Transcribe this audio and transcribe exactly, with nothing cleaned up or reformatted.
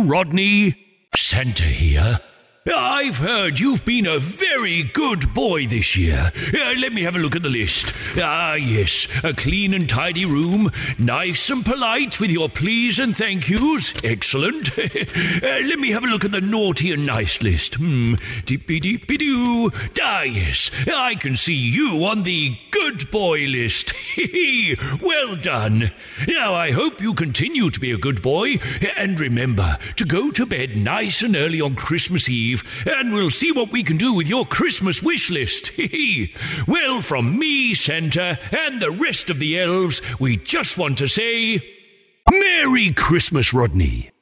Rodney. Santa here. I've heard you've been a very good boy this year. Uh, let me have a look at the list. Ah, yes, a clean and tidy room, nice and polite with your please and thank yous. Excellent. uh, let me have a look at the naughty and nice list. Hmm, deep-be-deep-be-doo. Ah, yes, I can see you on the good boy list. Well done. Now, I hope you continue to be a good boy, and remember to go to bed nice and early on Christmas Eve, and we'll see what we can do with your Christmas wish list. Well, from me, Santa, and the rest of the elves, we just want to say, Merry Christmas, Rodney.